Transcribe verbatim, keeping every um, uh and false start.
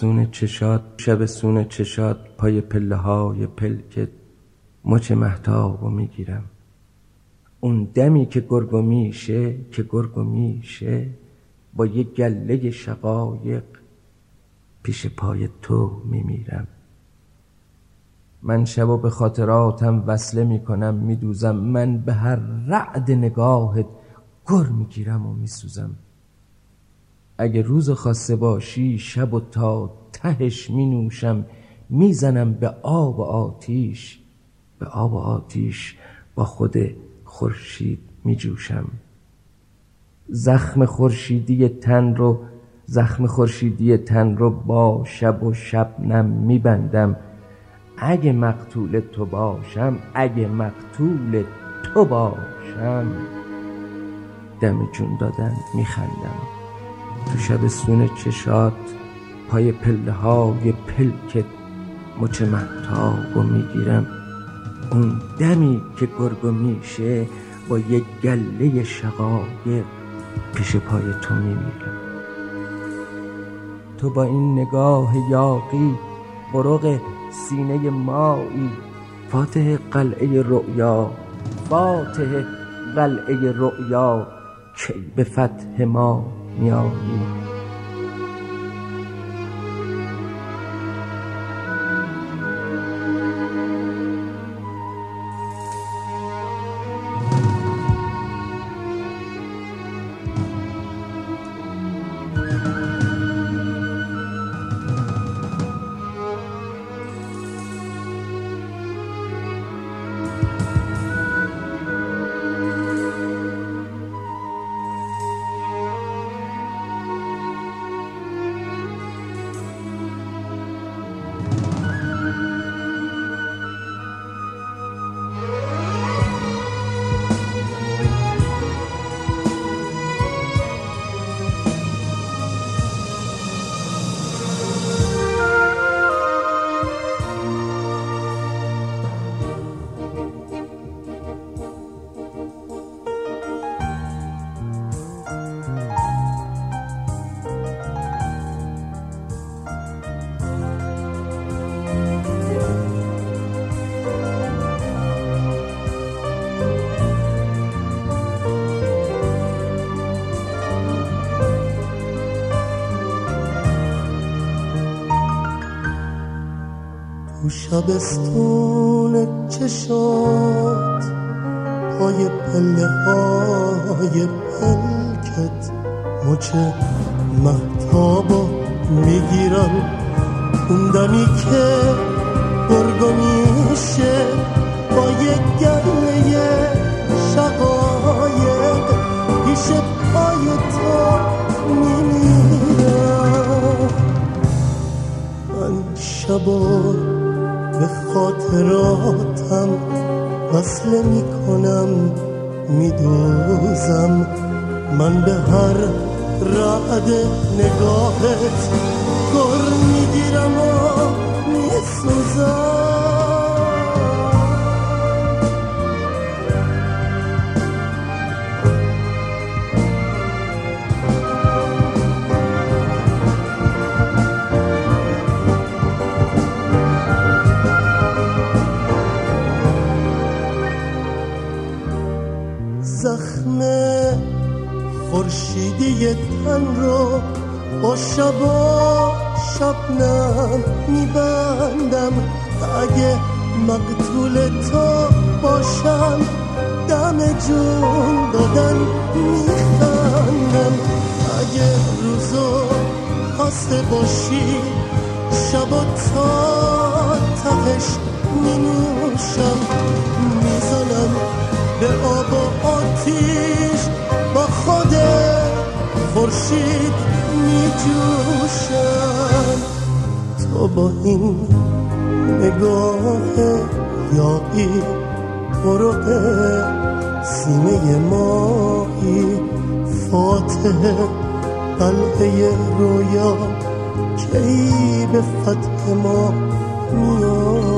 سونه چشات شب سونه چشات پای پله های پلکت مچ مهتابو میگیرم. اون دمی که گرگو میشه که گرگو میشه با یه گله شقایق پیش پای تو میمیرم. من شبو به خاطراتم وصله میکنم میدوزم. من به هر رعد نگاهت گر میگیرم و میسوزم. اگه روز خواسته باشی شب و تا تهش مینوشم. میزنم به آب و آتیش به آب و آتیش با خود خورشید میجوشم. زخم خورشیدی تن رو زخم خورشیدی تن رو با شب و شبنم میبندم. اگه مقتول تو باشم اگه مقتول تو باشم دم جون دادن میخندم. تو شب سونه چشات پای پله های پلکت مچ مهتابو میگیرم. اون دمی که گرگو میشه با یک گله شقایق پیش پای تو میمیرم. تو با این نگاه یاغی برق سینه مایی فاتح قلعه رؤیا فاتح قلعه رؤیا کی به فتح ما میایی. تو شبستون چشات پای پله های پلکت مچ مهتابو میگیرم. اون دمی که گرگو میشه با یک گله شقایق پیش پای تو میمیرم. من شبا به خاطراتم وصله میکنم میدوزم. من به هر رعد نگاهت گر میگیرم و میسوزم. زخم خورشیدی تن رو با شب و شبنم میبندم. اگه مقتول تو باشم دم جون دادن میخندم. اگه روزو خواسته باشی شب و تا تهش مینوشم. میزنم به آب و آتیش با خود خورشید میجوشم. تو با این نگاه یاغی برق سینه مایی فاتح قلعه رویا کی به فتح ما میاد.